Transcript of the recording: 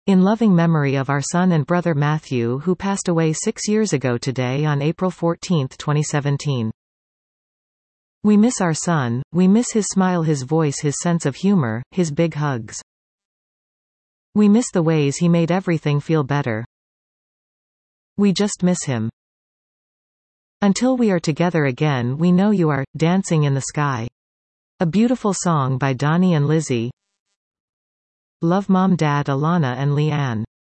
In loving memory of our son and brother Matthew, who passed away 6 years ago today on April 14, 2017. We miss our son, we miss his smile, his voice, his sense of humor, his big hugs. We miss the ways he made everything feel better. We just miss him. Until we are together again, we know you are dancing in the sky. A beautiful song by Donnie and Lizzie. Love Mom, Dad, Alana and Leanne.